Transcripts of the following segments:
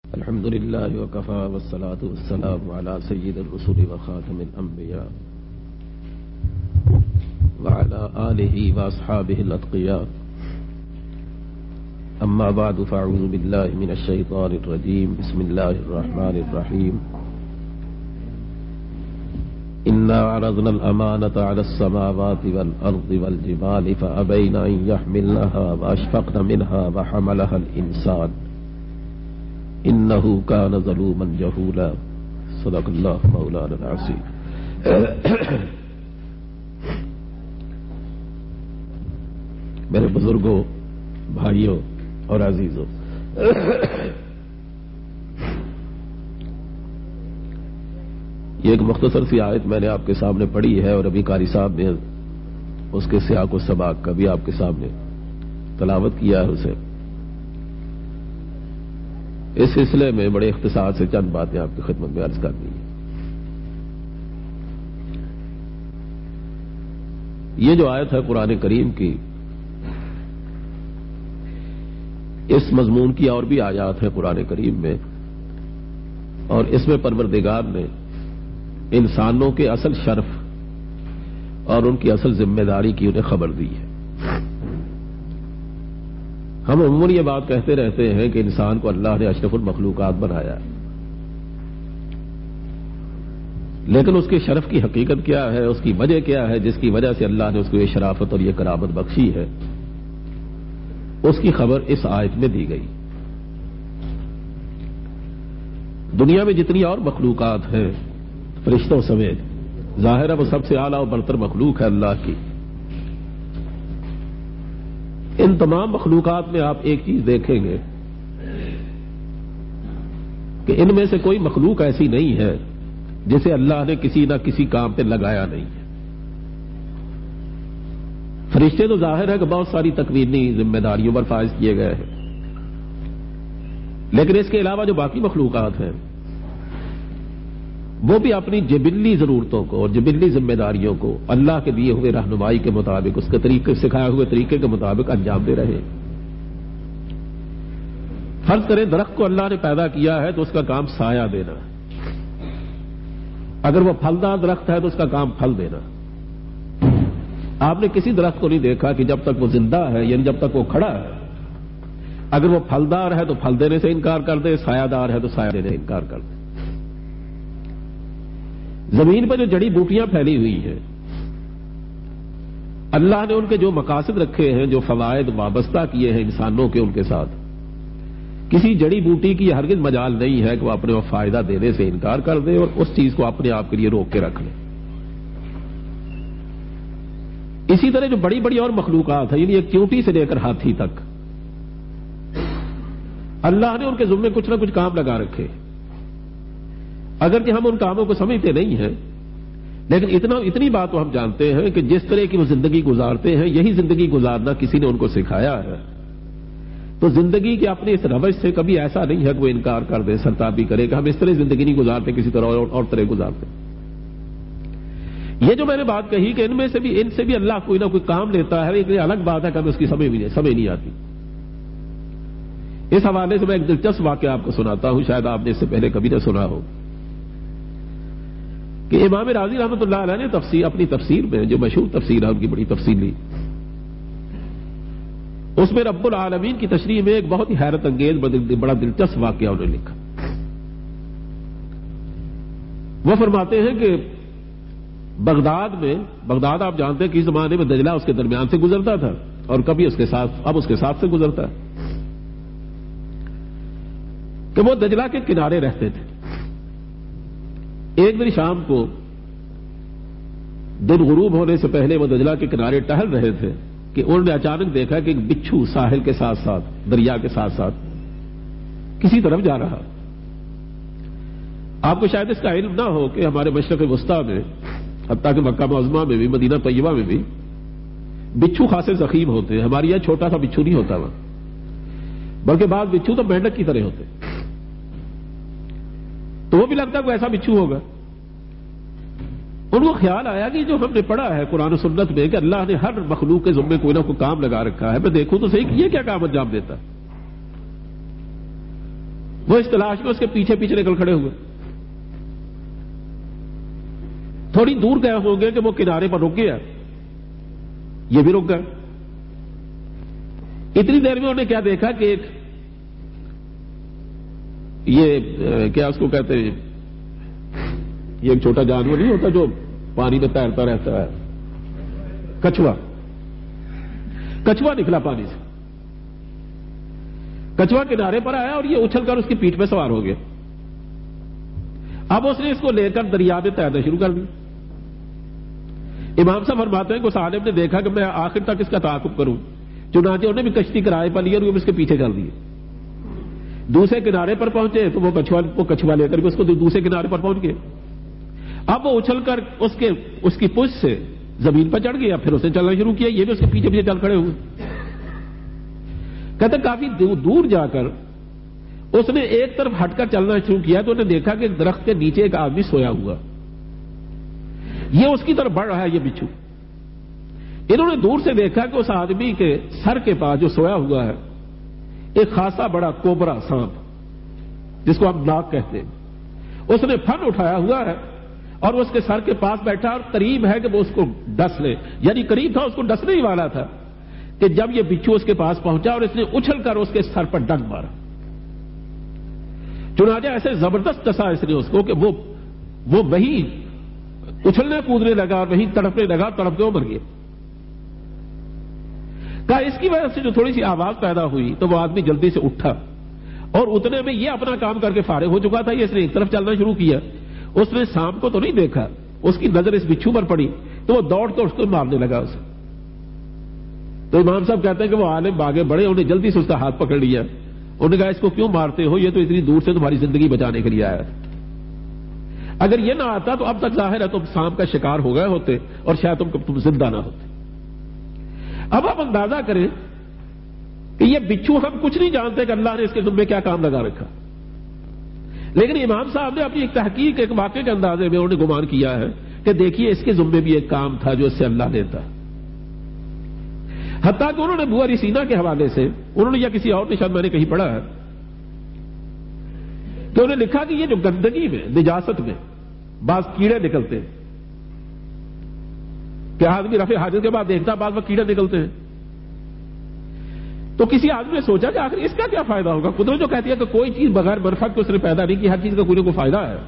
الحمد لله وكفى والصلاة والسلام على سيد الرسل وخاتم الأنبياء وعلى آله وأصحابه الأتقياء. أما بعد فأعوذ بالله من الشيطان الرجيم. بسم الله الرحمن الرحيم. إنا عرضنا الأمانة على السماوات والأرض والجبال فأبين أن يحملنها وأشفقن منها وحملها الإنسان إنه كان ظلوما جهولا. صدق الله مولانا العظيم. میرے بزرگوں، بھائیوں اور عزیزوں، یہ ایک مختصر سی آیت میں نے آپ کے سامنے پڑھی ہے اور ابھی قاری صاحب نے اس کے سیاق و سباق کا بھی آپ کے سامنے تلاوت کیا ہے اسے. اس سلسلے میں بڑے اختصار سے چند باتیں آپ کی خدمت میں عرض کرنی ہیں. یہ جو آیت ہے قرآن کریم کی، اس مضمون کی اور بھی آیات ہیں قرآن کریم میں، اور اس میں پروردگار نے انسانوں کے اصل شرف اور ان کی اصل ذمہ داری کی انہیں خبر دی ہے. ہم عموماً یہ بات کہتے رہتے ہیں کہ انسان کو اللہ نے اشرف المخلوقات بنایا، لیکن اس کے شرف کی حقیقت کیا ہے، اس کی وجہ کیا ہے جس کی وجہ سے اللہ نے اس کو یہ شرافت اور یہ کرامت بخشی ہے، اس کی خبر اس آیت میں دی گئی. دنیا میں جتنی اور مخلوقات ہیں فرشتوں سمیت، ظاہر ہے وہ سب سے اعلیٰ اور برتر مخلوق ہے اللہ کی. ان تمام مخلوقات میں آپ ایک چیز دیکھیں گے کہ ان میں سے کوئی مخلوق ایسی نہیں ہے جسے اللہ نے کسی نہ کسی کام پہ لگایا نہیں ہے. فرشتے تو ظاہر ہے کہ بہت ساری تکوینی ذمہ داریوں پر فائز کیے گئے ہیں، لیکن اس کے علاوہ جو باقی مخلوقات ہیں وہ بھی اپنی جبلی ضرورتوں کو اور جبلی ذمہ داریوں کو اللہ کے دیے ہوئے رہنمائی کے مطابق، اس کے طریقے سکھائے ہوئے طریقے کے مطابق انجام دے رہے ہیں. فرض کریں درخت کو اللہ نے پیدا کیا ہے تو اس کا کام سایہ دینا، اگر وہ پھلدار درخت ہے تو اس کا کام پھل دینا. آپ نے کسی درخت کو نہیں دیکھا کہ جب تک وہ زندہ ہے، یعنی جب تک وہ کھڑا ہے، اگر وہ پھلدار ہے تو پھل دینے سے انکار کر دے، سایہ دار ہے تو سایہ دینے سے انکار کر دے. زمین پر جو جڑی بوٹیاں پھیلی ہوئی ہیں، اللہ نے ان کے جو مقاصد رکھے ہیں، جو فوائد وابستہ کیے ہیں انسانوں کے ان کے ساتھ، کسی جڑی بوٹی کی ہرگز مجال نہیں ہے کہ وہ اپنے فائدہ دینے سے انکار کر دے اور اس چیز کو اپنے آپ کے لیے روک کے رکھ لے. اسی طرح جو بڑی بڑی اور مخلوقات ہیں، یعنی ایک چیونٹی سے لے کر ہاتھی تک، اللہ نے ان کے ذمے کچھ نہ کچھ کام لگا رکھے. اگرچہ ہم ان کاموں کو سمجھتے نہیں ہیں، لیکن اتنی بات تو ہم جانتے ہیں کہ جس طرح کی وہ زندگی گزارتے ہیں، یہی زندگی گزارنا کسی نے ان کو سکھایا ہے. تو زندگی کے اپنے اس روش سے کبھی ایسا نہیں ہے کہ وہ انکار کر دے، سرتابی کرے کہ ہم اس طرح زندگی نہیں گزارتے، کسی طرح اور طرح گزارتے. یہ جو میں نے بات کہی کہ ان سے بھی اللہ کوئی نہ کوئی کام لیتا ہے، ایک الگ بات ہے کہ ہمیں اس کی سمجھ نہیں آتی. اس حوالے سے میں ایک دلچسپ واقعہ آپ کو سناتا ہوں، شاید آپ نے اس سے پہلے کبھی نہ سنا ہو، کہ امام راضی رحمۃ اللہ علیہ نے اپنی تفسیر میں، جو مشہور تفسیر ہے ان کی بڑی تفصیلی، اس میں رب العالمین کی تشریح میں ایک بہت ہی حیرت انگیز بڑا دلچسپ واقعہ انہوں نے لکھا. وہ فرماتے ہیں کہ بغداد آپ جانتے ہیں کہ اس زمانے میں دجلہ اس کے درمیان سے گزرتا تھا اور کبھی اس کے ساتھ سے گزرتا ہے، کہ وہ دجلہ کے کنارے رہتے تھے. ایک دن شام کو دن غروب ہونے سے پہلے وہ دجلہ کے کنارے ٹہل رہے تھے کہ انہوں نے اچانک دیکھا کہ ایک بچھو ساحل کے ساتھ ساتھ، دریا کے ساتھ ساتھ کسی طرف جا رہا. آپ کو شاید اس کا علم نہ ہو کہ ہمارے مشرق وسطیٰ میں، حتیٰ کہ مکہ معظمہ میں بھی، مدینہ طیبہ میں بھی بچھو خاصے ضخیم ہوتے ہیں. ہمارے یہاں چھوٹا سا بچھو نہیں ہوتا وہاں، بلکہ بعض بچھو تو مینڈک کی طرح ہوتے. تو وہ بھی لگتا ہے کوئی ایسا بچھو ہوگا. ان کو خیال آیا کہ جو ہم نے پڑھا ہے قرآن و سنت میں کہ اللہ نے ہر مخلوق کے ذمے کوئی نہ کوئی کام لگا رکھا ہے، میں دیکھوں تو صحیح کہ یہ کیا کام انجام دیتا ہے. وہ اس تلاش میں اس کے پیچھے پیچھے نکل کھڑے ہوئے. تھوڑی دور گئے ہوں گے کہ وہ کنارے پر رک گیا, یہ بھی رک گئے. اتنی دیر میں انہوں نے کیا دیکھا کہ ایک یہ کیا اس کو کہتے ہیں, یہ ایک چھوٹا جانور نہیں ہوتا جو پانی میں تیرتا رہتا ہے, کچھوا. کچھوا نکلا پانی سے. کچھوا کنارے پر آیا اور یہ اچھل کر اس کی پیٹھ پہ سوار ہو گیا. اب اس نے اس کو لے کر دریا میں تیرنا شروع کر دیا. امام صاحب فرماتے ہیں کہ اس عالم نے دیکھا کہ میں آخر تک اس کا تعاقب کروں, چنانچہ انہوں نے بھی کشتی کرائے پر لی اور وہ اس کے پیچھے چل دیے. دوسرے کنارے پر پہنچے تو وہ کچھوا لے کر بھی اس کو دوسرے کنارے پر پہنچ گئے. اب وہ اچھل کر اس کی پشت سے زمین پر چڑھ گیا, پھر اسے چلنا شروع کیا, یہ بھی اس کے پیچھے پیچھے چل کھڑے ہوئے. کہتے کافی دور جا کر اس نے ایک طرف ہٹ کر چلنا شروع کیا تو انہوں نے دیکھا کہ ایک درخت کے نیچے ایک آدمی سویا ہوا, یہ اس کی طرف بڑھ رہا ہے یہ بچھو. انہوں نے دور سے دیکھا کہ اس آدمی کے سر کے پاس جو سویا ہوا ہے ایک خاصا بڑا کوبرا سانپ جس کو ہم ناگ کہتے ہیں, اس نے پھن اٹھایا ہوا ہے اور اس کے سر کے پاس بیٹھا اور قریب ہے کہ وہ اس کو ڈس لے, یعنی قریب تھا اس کو ڈسنے ہی والا تھا کہ جب یہ بچھو اس کے پاس پہنچا اور اس نے اچھل کر اس کے سر پر ڈنک مارا. چنانچہ ایسے زبردست ڈسا اس نے اس کو کہ وہ وہیں اچھلنے کودنے لگا اور وہیں تڑپنے لگا, تڑپ کے وہ مر گیا. کہا اس کی وجہ سے جو تھوڑی سی آواز پیدا ہوئی تو وہ آدمی جلدی سے اٹھا اور اتنے میں یہ اپنا کام کر کے فارغ ہو چکا تھا. یہ اس نے ایک طرف چلنا شروع کیا, اس نے سانپ کو تو نہیں دیکھا, اس کی نظر اس بچھو پر پڑی تو وہ دوڑ کر اس کو مارنے لگا اسے. تو امام صاحب کہتے ہیں کہ وہ عالم آگے بڑھے, انہیں جلدی سے اس کا ہاتھ پکڑ لیا. انہوں نے کہا اس کو کیوں مارتے ہو, یہ تو اتنی دور سے تمہاری زندگی بچانے کے لیے آیا تھا. اگر یہ نہ آتا تو اب تک ظاہر ہے تم سانپ کا شکار ہو گئے ہوتے اور شاید تم زندہ نہ ہوتے. اب آپ اندازہ کریں کہ یہ بچھو ہم کچھ نہیں جانتے کہ اللہ نے اس کے ذمے کیا کام لگا رکھا, لیکن امام صاحب نے اپنی ایک تحقیق ایک واقعے کے اندازے میں انہوں نے گمان کیا ہے کہ دیکھیے اس کے ذمے بھی ایک کام تھا جو اس سے اللہ لیتا. حتیٰ کہ انہوں نے ابو علی سینا کے حوالے سے انہوں نے یا کسی اور نے شاید میں نے کہیں پڑھا ہے کہ انہوں نے لکھا کہ یہ جو گندگی میں نجاست میں بعض کیڑے نکلتے ہیں کہ آدمی رفع حاجت کے بعد دیکھتا بعض وقت کیڑے نکلتے ہیں, تو کسی آدمی نے سوچا کہ آخر اس کا کیا فائدہ ہوگا. قدرت جو کہتی ہے کہ کوئی چیز بغیر منفعت کے اس نے پیدا نہیں کی, ہر چیز کا کوئی نہ کوئی فائدہ ہے.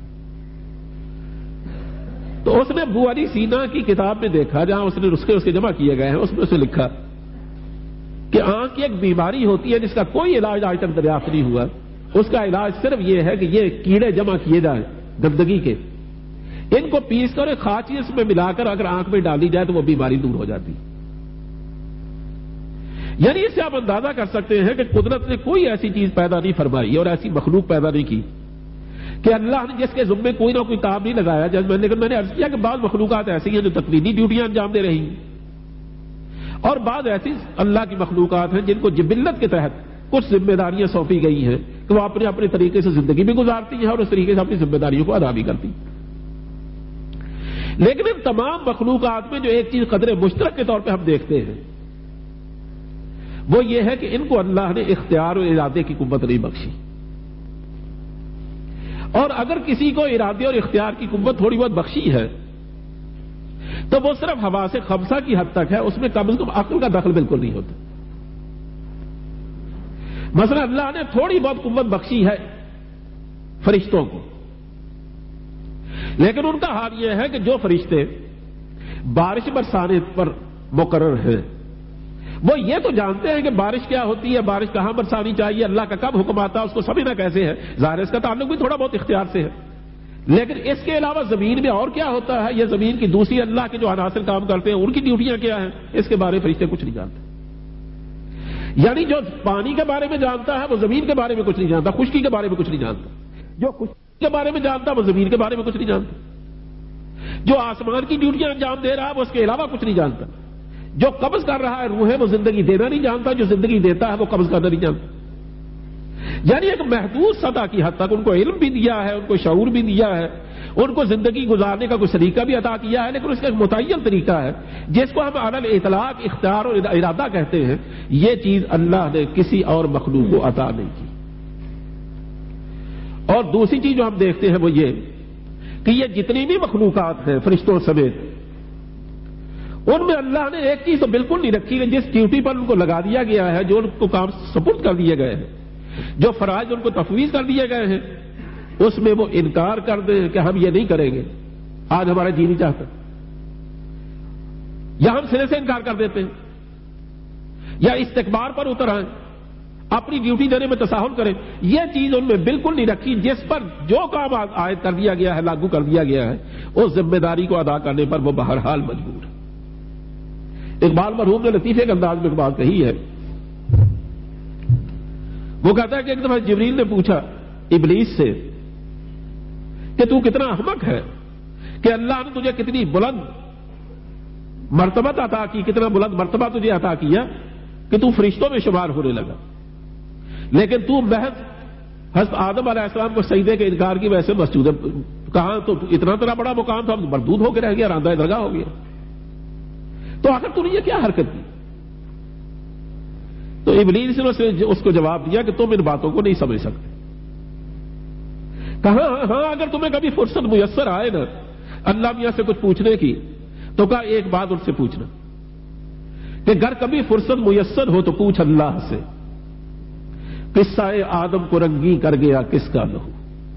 تو اس نے ابو علی سینا کی کتاب میں دیکھا جہاں اس نے نسخے اس کے جمع کیے گئے ہیں, اس میں اسے لکھا کہ آنکھ کی ایک بیماری ہوتی ہے جس کا کوئی علاج آج تک دریافت نہیں ہوا. اس کا علاج صرف یہ ہے کہ یہ کیڑے جمع کیے جائیں گندگی کے, ان کو پیس کر ایک خاص چیز میں ملا کر اگر آنکھ میں ڈالی جائے تو وہ بیماری دور ہو جاتی. یعنی اس سے آپ اندازہ کر سکتے ہیں کہ قدرت نے کوئی ایسی چیز پیدا نہیں فرمائی اور ایسی مخلوق پیدا نہیں کی کہ اللہ نے جس کے ذمے کوئی نہ کوئی کام نہیں لگایا. لیکن میں نے عرض کیا کہ بعض مخلوقات ایسی ہیں جو تکوینی ڈیوٹیاں انجام دے رہی ہیں, اور بعض ایسی اللہ کی مخلوقات ہیں جن کو جبلت کے تحت کچھ ذمہ داریاں سونپی گئی ہیں کہ وہ اپنے اپنے طریقے سے زندگی بھی گزارتی ہیں اور اس طریقے سے اپنی ذمہ داریوں کو ادا بھی کرتی ہیں. لیکن ان تمام مخلوقات میں جو ایک چیز قدر مشترک کے طور پہ ہم دیکھتے ہیں وہ یہ ہے کہ ان کو اللہ نے اختیار اور ارادے کی قوت نہیں بخشی. اور اگر کسی کو ارادے اور اختیار کی قوت تھوڑی بہت بخشی ہے تو وہ صرف حواس خمسہ کی حد تک ہے, اس میں کم از کم عقل کا دخل بالکل نہیں ہوتا. مثلا اللہ نے تھوڑی بہت قوت بخشی ہے فرشتوں کو, لیکن ان کا حال یہ ہے کہ جو فرشتے بارش برسانے پر مقرر ہیں وہ یہ تو جانتے ہیں کہ بارش کیا ہوتی ہے, بارش کہاں برسانی چاہیے, اللہ کا کب حکم آتا ہے اس کو سمجھنا کیسے ہے. ظاہر اس کا تعلق بھی تھوڑا بہت اختیار سے ہے, لیکن اس کے علاوہ زمین میں اور کیا ہوتا ہے, یہ زمین کی دوسری اللہ کے جو عناصر کام کرتے ہیں ان کی ڈیوٹیاں کیا ہیں, اس کے بارے میں فرشتے کچھ نہیں جانتے. یعنی جو پانی کے بارے میں جانتا ہے وہ زمین کے بارے میں کچھ نہیں جانتا, خشکی کے بارے میں کچھ نہیں جانتا. جو خشکی کے بارے میں جانتا وہ زمین کے بارے میں کچھ نہیں جانتا. جو آسمان کی ڈیوٹیاں انجام دے رہا ہے وہ اس کے علاوہ کچھ نہیں جانتا. جو قبض کر رہا ہے روح ہے وہ زندگی دینا نہیں جانتا, جو زندگی دیتا ہے وہ قبض کرنا نہیں جانتا. یعنی ایک محدود سطح کی حد تک ان کو علم بھی دیا ہے, ان کو شعور بھی دیا ہے, ان کو زندگی گزارنے کا کوئی طریقہ بھی عطا کیا ہے, لیکن اس کا ایک متعین طریقہ ہے جس کو ہم علی الاطلاق اختیار اور ارادہ کہتے ہیں. یہ چیز اللہ نے کسی اور مخلوق کو عطا نہیں کی. اور دوسری چیز جو ہم دیکھتے ہیں وہ یہ کہ یہ جتنی بھی مخلوقات ہیں فرشتوں سمیت، ان میں اللہ نے ایک چیز تو بالکل نہیں رکھی کہ جس ڈیوٹی پر ان کو لگا دیا گیا ہے، جو ان کو کام سپرد کر دیے گئے ہیں، جو فرائض ان کو تفویض کر دیے گئے ہیں، اس میں وہ انکار کر دیں کہ ہم یہ نہیں کریں گے، آج ہمارا جی نہیں چاہتا، یا ہم سرے سے انکار کر دیتے ہیں، یا استکبار پر اتر آئیں، اپنی ڈیوٹی دینے میں تساہل کریں۔ یہ چیز ان میں بالکل نہیں رکھی، جس پر جو کام عائد کر دیا گیا ہے، لاگو کر دیا گیا ہے، اس ذمہ داری کو ادا کرنے پر وہ بہرحال مجبور ہے۔ اقبال مرحوم نے لطیفے کے انداز میں ایک بات کہی ہے، وہ کہتا ہے کہ ایک دفعہ جبریل نے پوچھا ابلیس سے کہ تو کتنا احمق ہے کہ اللہ نے تجھے کتنی بلند مرتبہ عطا کی، کتنا بلند مرتبہ تجھے عطا کیا کہ تو فرشتوں میں شمار ہونے لگا، لیکن تو محض حضرت آدم علیہ السلام کو سجدے کے انکار کی وجہ سے مسجود کہاں تو اتنا تیرا بڑا مقام تھا، مردود ہو کے رہ گیا، راندہ درگاہ ہو گیا، تو آخر تو نے یہ کیا حرکت کی؟ تو ابلیس نے اس کو جواب دیا کہ تم ان باتوں کو نہیں سمجھ سکتے۔ کہا ہاں اگر تمہیں کبھی فرصت میسر آئے نا اللہ میاں سے کچھ پوچھنے کی تو کہا ایک بات ان سے پوچھنا کہ اگر کبھی فرصت میسر ہو تو پوچھ اللہ سے، قصہ آدم کو رنگی کر گیا کس کا لہو،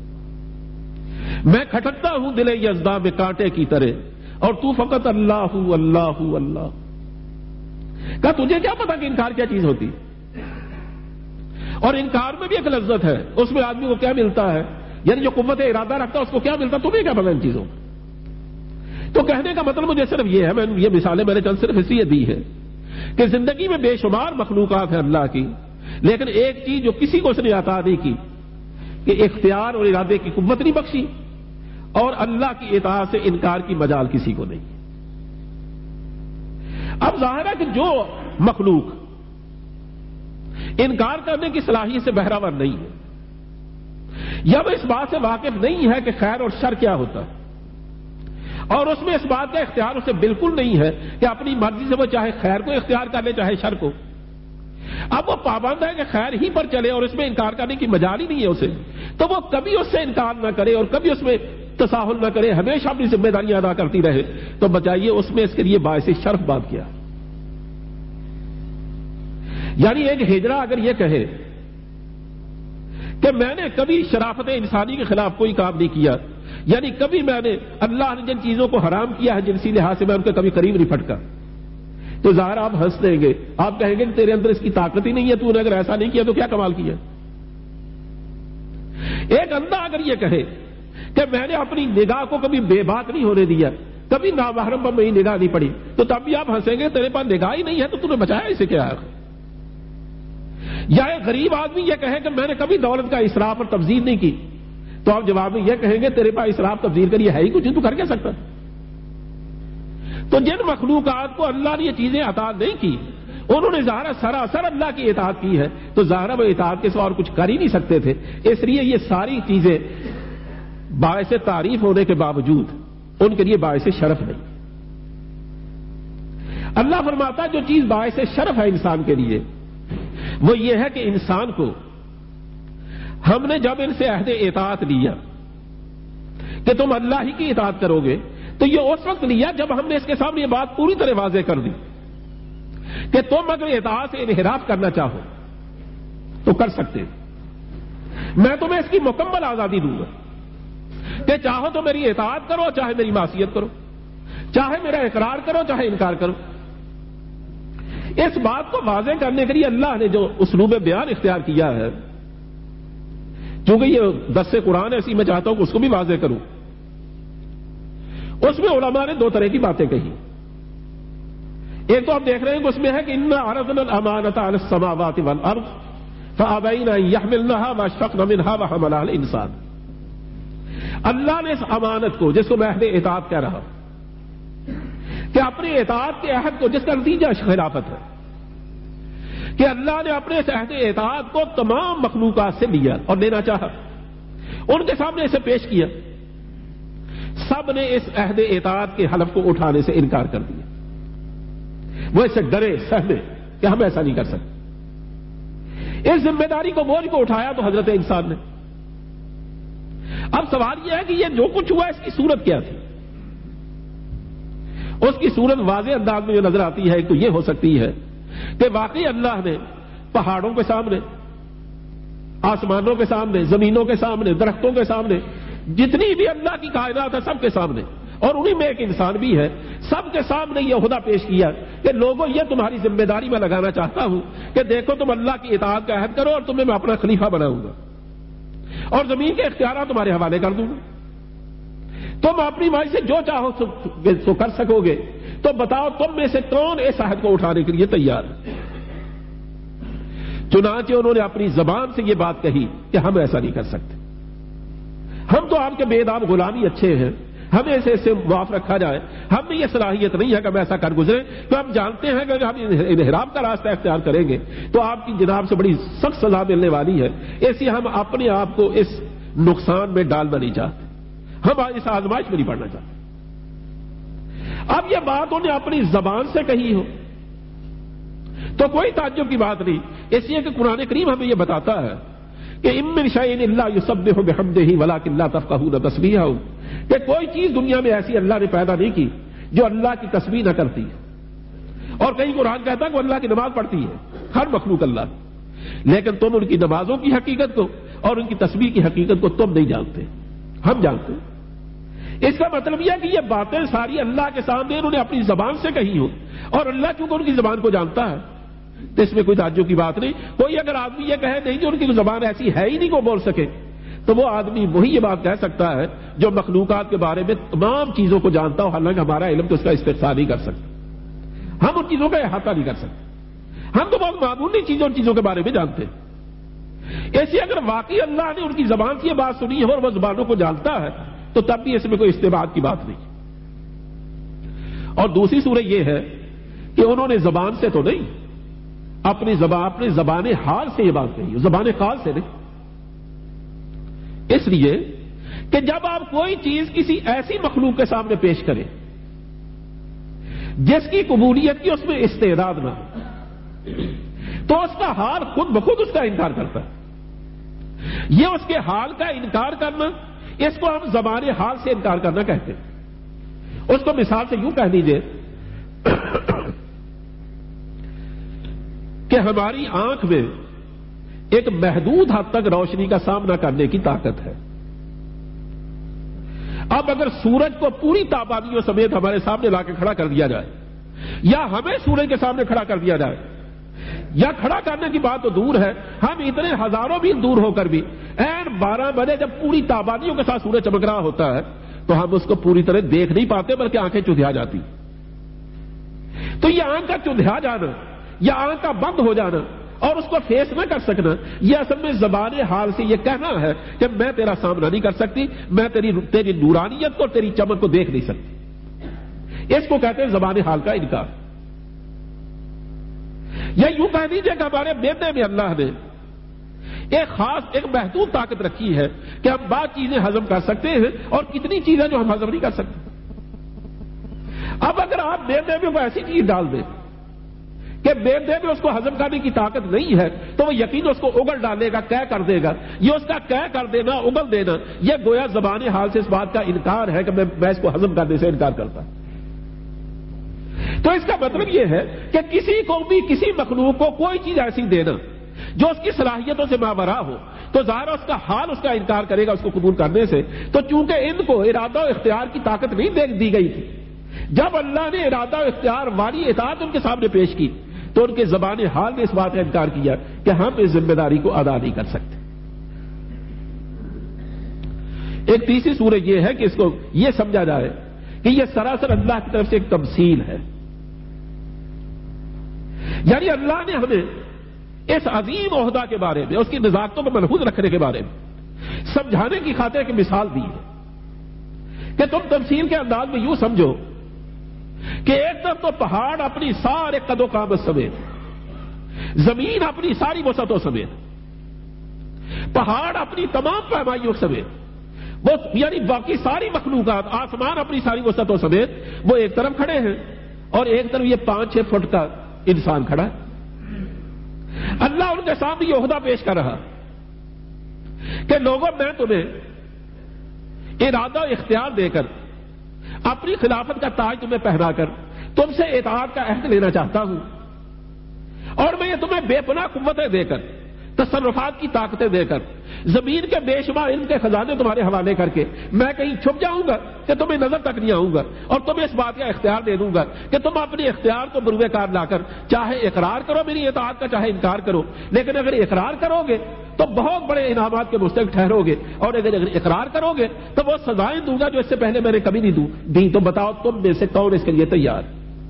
میں کھٹکتا ہوں دل یزداں میں کانٹے کی طرح اور تو فقط اللہ اللہ اللہ۔ کہا تجھے کیا پتا کہ انکار کیا چیز ہوتی، اور انکار میں بھی ایک لذت ہے، اس میں آدمی کو کیا ملتا ہے، یعنی جو قوت ارادہ رکھتا ہے اس کو کیا ملتا، تمہیں کیا پتا ان چیزوں کا؟ تو کہنے کا مطلب مجھے صرف یہ ہے، یہ مثالیں میں نے چند صرف اس لیے دی ہے کہ زندگی میں بے شمار مخلوقات ہیں اللہ کی، لیکن ایک چیز جو کسی کو اس نے عطا نہیں کی کہ اختیار اور ارادے کی قوت نہیں بخشی، اور اللہ کی اطاعت سے انکار کی مجال کسی کو نہیں۔ اب ظاہر ہے کہ جو مخلوق انکار کرنے کی صلاحیت سے بہراور نہیں ہے، یا وہ اس بات سے واقف نہیں ہے کہ خیر اور شر کیا ہوتا ہے، اور اس میں اس بات کا اختیار اسے بالکل نہیں ہے کہ اپنی مرضی سے وہ چاہے خیر کو اختیار کر لے چاہے شر کو، اب وہ پابند ہے کہ خیر ہی پر چلے اور اس میں انکار کرنے کی مجال ہی نہیں ہے اسے، تو وہ کبھی اس سے انکار نہ کرے اور کبھی اس میں تساہل نہ کرے، ہمیشہ اپنی ذمہ داریاں ادا کرتی رہے، تو بتائیے اس میں اس کے لیے باعث شرف بات کیا؟ یعنی ایک ہجرہ اگر یہ کہے کہ میں نے کبھی شرافت انسانی کے خلاف کوئی کام نہیں کیا، یعنی کبھی میں نے اللہ نے جن چیزوں کو حرام کیا ہے جنسی لحاظ سے میں ان کے کبھی قریب نہیں پھٹکا، تو ظاہر آپ ہنس دیں گے، آپ کہیں گے کہ تیرے اندر اس کی طاقت ہی نہیں ہے، تو نے اگر ایسا نہیں کیا تو کیا کمال کیا؟ ایک اندھا اگر یہ کہے کہ میں نے اپنی نگاہ کو کبھی بے بات نہیں ہونے دیا، کبھی نامحرم پر میری نگاہ نہیں پڑی، تو تب بھی آپ ہنسیں گے تیرے پاس نگاہ ہی نہیں ہے تو تم نے بچایا اسے کیا ہے؟ یا ایک غریب آدمی یہ کہے کہ میں نے کبھی دولت کا اسراف اور تبذیر نہیں کی، تو آپ جواب میں یہ کہیں گے تیرے پاس اسراف تبذیر کر یہ ہے ہی کچھ، تو کر کیا سکتا؟ تو جن مخلوقات کو اللہ نے یہ چیزیں عطا نہیں کی انہوں نے ظاہر سراسر اللہ کی اطاعت کی ہے، تو ظاہر وہ اطاعت کے سوا اور کچھ کر ہی نہیں سکتے تھے، اس لیے یہ ساری چیزیں باعث تعریف ہونے کے باوجود ان کے لیے باعث شرف نہیں۔ اللہ فرماتا ہے جو چیز باعث شرف ہے انسان کے لیے وہ یہ ہے کہ انسان کو ہم نے جب ان سے عہد اطاعت لیا کہ تم اللہ ہی کی اطاعت کرو گے، تو یہ اس وقت لیا جب ہم نے اس کے سامنے یہ بات پوری طرح واضح کر دی کہ تم اگر اطاعت سے انحراف کرنا چاہو تو کر سکتے، میں تمہیں اس کی مکمل آزادی دوں گا کہ چاہو تو میری اطاعت کرو چاہے میری معصیت کرو، چاہے میرا اقرار کرو چاہے انکار کرو۔ اس بات کو واضح کرنے کے لیے اللہ نے جو اسلوب بیان اختیار کیا ہے، چونکہ یہ دس قرآن ایسی میں چاہتا ہوں کہ اس کو بھی واضح کروں، اس میں علماء نے دو طرح کی باتیں کہی۔ ایک تو آپ دیکھ رہے ہیں کہ اس میں ہے کہ انا عرضنا الامانۃ علی السماوات والارض فابین ان یحملنها واشفقن منها وحملها الانسان۔ اللہ نے اس امانت کو، جس کو میں عہد اطاعت کہہ رہا کہ اپنے اطاعت کے عہد کو، جس کا نتیجہ خلافت ہے کہ اللہ نے اپنے اس عہد اطاعت کو تمام مخلوقات سے لیا اور لینا چاہا، ان کے سامنے اسے پیش کیا، سب نے اس عہد اطاعت کے حلف کو اٹھانے سے انکار کر دیا، وہ اسے ڈرے سہمے کہ ہم ایسا نہیں کر سکتے۔ اس ذمہ داری کو بوجھ کو اٹھایا تو حضرت انسان نے، اب سوال یہ ہے کہ یہ جو کچھ ہوا اس کی صورت کیا تھی؟ اس کی صورت واضح انداز میں جو نظر آتی ہے تو یہ ہو سکتی ہے کہ واقعی اللہ نے پہاڑوں کے سامنے، آسمانوں کے سامنے، زمینوں کے سامنے، درختوں کے سامنے، جتنی بھی اللہ کی کائنات ہے سب کے سامنے، اور انہی میں ایک انسان بھی ہے، سب کے سامنے یہ عہدہ پیش کیا کہ لوگوں یہ تمہاری ذمہ داری میں لگانا چاہتا ہوں کہ دیکھو تم اللہ کی اطاعت کا عہد کرو اور تمہیں میں اپنا خلیفہ بناؤں گا اور زمین کے اختیارات تمہارے حوالے کر دوں گا، تم اپنی مرضی سے جو چاہو سو کر سکو گے، تو بتاؤ تم میں سے کون اس عہد کو اٹھانے کے لیے تیار ہے؟ چنانچہ انہوں نے اپنی زبان سے یہ بات کہی کہ ہم ایسا نہیں کر سکتے، ہم تو آپ کے بے دام غلامی اچھے ہیں، ہمیں اسے معاف رکھا جائے، ہم میں یہ صلاحیت نہیں ہے کہ ہم ایسا کر گزرے، تو ہم جانتے ہیں کہ اگر ہم انحراف کا راستہ اختیار کریں گے تو آپ کی جناب سے بڑی سخت سزا ملنے والی ہے، اس لیے ہم اپنے آپ کو اس نقصان میں ڈالنا نہیں چاہتے، ہم اس آزمائش میں نہیں پڑنا چاہتے۔ اب یہ بات انہیں اپنی زبان سے کہی ہو تو کوئی تعجب کی بات نہیں، اس لیے کہ قرآن کریم ہمیں یہ بتاتا ہے کہ ان من شیء الا یسبح بحمدہ ولکن لا تفقہون تسبیحہ، کہ کوئی چیز دنیا میں ایسی اللہ نے پیدا نہیں کی جو اللہ کی تسبیح نہ کرتی ہے، اور کہیں قرآن کہتا ہے کہ وہ اللہ کی نماز پڑھتی ہے، ہر مخلوق اللہ کی، لیکن تم ان کی نمازوں کی حقیقت کو اور ان کی تسبیح کی حقیقت کو تم نہیں جانتے، ہم جانتے ہیں۔ اس کا مطلب یہ ہے کہ یہ باتیں ساری اللہ کے سامنے انہوں نے اپنی زبان سے کہی ہوں، اور اللہ چونکہ ان کی زبان کو جانتا ہے تو اس میں کوئی تعجب کی بات نہیں۔ کوئی اگر آدمی یہ کہے نہیں جو ان کی زبان ایسی ہے ہی نہیں کو بول سکے، تو وہ آدمی وہی یہ بات کہہ سکتا ہے جو مخلوقات کے بارے میں تمام چیزوں کو جانتا ہو، حالانکہ ہمارا علم تو اس کا استقصاء نہیں کر سکتا، ہم ان چیزوں کا احاطہ نہیں کر سکتے، ہم تو بہت معمولی چیزوں کے بارے میں جانتے ہیں۔ ایسی اگر واقعی اللہ نے ان کی زبان سے یہ بات سنی ہے اور وہ زبانوں کو جانتا ہے تو تب بھی اس میں کوئی استبعاد کی بات نہیں۔ اور دوسری صورت یہ ہے کہ انہوں نے زبان سے تو نہیں، اپنی زبان حال سے یہ بات کہی، زبان قال سے نہیں، اس لیے کہ جب آپ کوئی چیز کسی ایسی مخلوق کے سامنے پیش کریں جس کی قبولیت کی اس میں استعداد نہ ہو، تو اس کا حال خود بخود اس کا انکار کرتا ہے۔ یہ اس کے حال کا انکار کرنا، اس کو ہم زبان حال سے انکار کرنا کہتے ہیں۔ اس کو مثال سے یوں کہہ دیجئے کہ ہماری آنکھ میں ایک محدود حد تک روشنی کا سامنا کرنے کی طاقت ہے۔ اب اگر سورج کو پوری تابانیوں سمیت ہمارے سامنے لا کے کھڑا کر دیا جائے، یا ہمیں سورج کے سامنے کھڑا کر دیا جائے، یا کھڑا کرنے کی بات تو دور ہے، ہم اتنے ہزاروں میل دور ہو کر بھی این 12 بجے جب پوری تابانیوں کے ساتھ سورج چمک رہا ہوتا ہے تو ہم اس کو پوری طرح دیکھ نہیں پاتے، بلکہ آنکھیں چندھیا جاتی۔ تو یہ آنکھ کا چندھیا جانا یا آنکھ کا بند ہو جانا اور اس کو فیس نہ کر سکنا، یہ اصل میں زبان حال سے یہ کہنا ہے کہ میں تیرا سامنا نہیں کر سکتی، میں تیری نورانیت کو، تیری چمک کو دیکھ نہیں سکتی۔ اس کو کہتے ہیں زبان حال کا انکار۔ یا یوں کہہ دیجیے کہ ہمارے معدے میں اللہ نے ایک محدود طاقت رکھی ہے کہ ہم بعض چیزیں ہضم کر سکتے ہیں اور کتنی چیزیں جو ہم ہضم نہیں کر سکتے۔ اب اگر آپ معدے میں کوئی ایسی چیز ڈال دیں کہ معدے میں اس کو ہضم کرنے کی طاقت نہیں ہے تو وہ یقیناً اس کو اگل ڈالے گا، قے کر دے گا۔ یہ اس کا قے کر دینا، اگل دینا، یہ گویا زبان حال سے اس بات کا انکار ہے کہ میں اس کو ہضم کرنے سے انکار کرتا ہوں۔ تو اس کا مطلب یہ ہے کہ کسی کو بھی، کسی مخلوق کو کوئی چیز ایسی دینا جو اس کی صلاحیتوں سے ماورا ہو تو ظاہر اس کا حال اس کا انکار کرے گا اس کو قبول کرنے سے۔ تو چونکہ ان کو ارادہ و اختیار کی طاقت نہیں دی گئی تھی، جب اللہ نے ارادہ و اختیار والی اطاعت ان کے سامنے پیش کی تو ان کے زبان حال نے اس بات کا انکار کیا کہ ہم اس ذمہ داری کو ادا نہیں کر سکتے۔ ایک تیسری صورت یہ ہے کہ اس کو یہ سمجھا جائے کہ یہ سراسر اللہ کی طرف سے ایک تمثیل ہے، یعنی اللہ نے ہمیں اس عظیم عہدہ کے بارے میں، اس کی نزاکتوں کو ملحوظ رکھنے کے بارے میں سمجھانے کی خاطر ایک مثال دی ہے کہ تم تمثیل کے انداز میں یوں سمجھو کہ ایک طرف تو پہاڑ اپنی سارے قد و قامت سمیت، زمین اپنی ساری وسعتوں سمیت، پہاڑ اپنی تمام پیمائیوں سمیت، وہ یعنی باقی ساری مخلوقات، آسمان اپنی ساری وسعتوں سمیت، وہ ایک طرف کھڑے ہیں اور ایک طرف یہ 5-6 فٹ کا انسان کھڑا ہے۔ اللہ ان کے سامنے یہ عہدہ پیش کر رہا کہ لوگوں میں تمہیں ارادہ و اختیار دے کر، اپنی خلافت کا تاج تمہیں پہنا کر تم سے اطاعت کا عہد لینا چاہتا ہوں، اور میں یہ تمہیں بے پناہ قوتیں دے کر، تصرفات کی طاقتیں دے کر، زمین کے بے شمار علم کے خزانے تمہارے حوالے کر کے میں کہیں چھپ جاؤں گا کہ تمہیں نظر تک نہیں آؤں گا، اور تمہیں اس بات کا اختیار دے دوں گا کہ تم اپنے اختیار کو بروئے کار لا کر چاہے اقرار کرو میری اطاعت کا، چاہے انکار کرو، لیکن اگر اقرار کرو گے تو بہت بڑے انعامات کے مستحق ٹھہرو گے، اور اگر اقرار کرو گے تو وہ سزائیں دوں گا جو اس سے پہلے میں نے کبھی نہیں دی۔ تو بتاؤ تم میں سے کون اس کے لیے تیار؟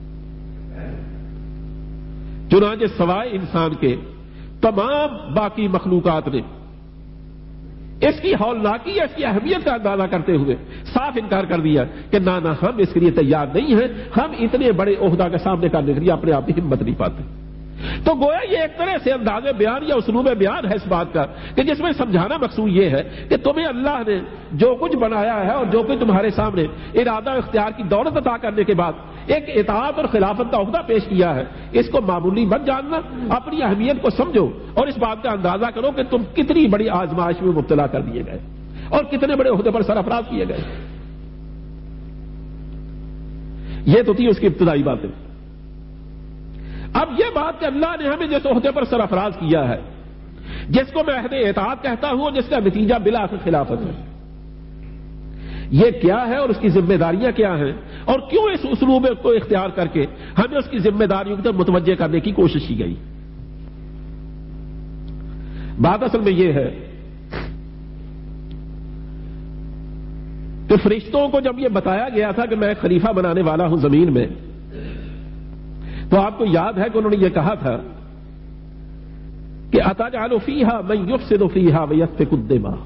چنانچہ سوائے انسان کے تمام باقی مخلوقات نے اس کی ہولناکی یا اس کی اہمیت کا اندازہ کرتے ہوئے صاف انکار کر دیا کہ نہ ہم اس کے لیے تیار نہیں ہیں، ہم اتنے بڑے عہدہ کے سامنے کرنے کے لیے اپنے آپ کی ہمت نہیں پاتے۔ تو گویا یہ ایک طرح سے انداز بیان یا اسلوب بیان ہے اس بات کا کہ جس میں سمجھانا مقصود یہ ہے کہ تمہیں اللہ نے جو کچھ بنایا ہے اور جو کچھ تمہارے سامنے ارادہ و اختیار کی دولت عطا کرنے کے بعد ایک اطاعت اور خلافت کا عہدہ پیش کیا ہے، اس کو معمولی مت جاننا، اپنی اہمیت کو سمجھو اور اس بات کا اندازہ کرو کہ تم کتنی بڑی آزمائش میں مبتلا کر دیے گئے اور کتنے بڑے عہدے پر سرفراز کیے گئے۔ یہ تو تھی اس کی ابتدائی باتیں۔ اب یہ بات کہ اللہ نے ہمیں جس عہدے پر سرفراز کیا ہے، جس کو میں عہد اطاعت کہتا ہوں، جس کا نتیجہ بالآخر خلافت ہے، یہ کیا ہے اور اس کی ذمہ داریاں کیا ہیں، اور کیوں اس اسلوب کو اختیار کر کے ہمیں اس کی ذمہ داریوں کی طرف متوجہ کرنے کی کوشش کی گئی۔ بات اصل میں یہ ہے کہ فرشتوں کو جب یہ بتایا گیا تھا کہ میں ایک خلیفہ بنانے والا ہوں زمین میں، تو آپ کو یاد ہے کہ انہوں نے یہ کہا تھا کہ أَتَجْعَلُ فِيهَا مَن يُفْسِدُ فِيهَا وَيَسْفِكُ الدِّمَاءَ،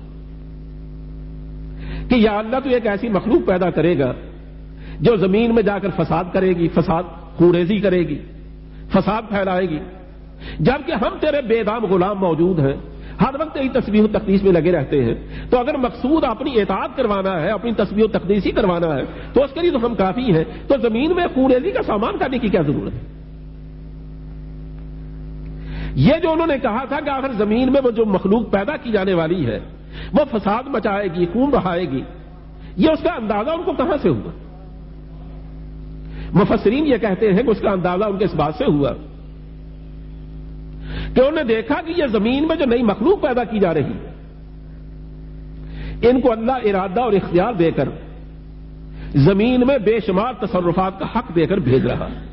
کہ یا اللہ تو ایک ایسی مخلوق پیدا کرے گا جو زمین میں جا کر فساد کرے گی، فساد خوریزی کرے گی، فساد پھیلائے گی، جبکہ ہم تیرے بے دام غلام موجود ہیں، ہر وقت یہی تسبیح و تقدیس میں لگے رہتے ہیں، تو اگر مقصود اپنی اطاعت کروانا ہے، اپنی تسبیح و تقدیس ہی کروانا ہے تو اس کے لیے تو ہم کافی ہیں، تو زمین میں خوریزی کا سامان کرنے کی کیا ضرورت ہے؟ یہ جو انہوں نے کہا تھا کہ آخر زمین میں وہ جو مخلوق پیدا کی جانے والی ہے وہ فساد مچائے گی، خون بہائے گی، یہ اس کا اندازہ ان کو کہاں سے ہوا؟ مفسرین یہ کہتے ہیں کہ اس کا اندازہ ان کے اس بات سے ہوا کہ انہوں نے دیکھا کہ یہ زمین میں جو نئی مخلوق پیدا کی جا رہی ہے، ان کو اللہ ارادہ اور اختیار دے کر زمین میں بے شمار تصرفات کا حق دے کر بھیج رہا ہے،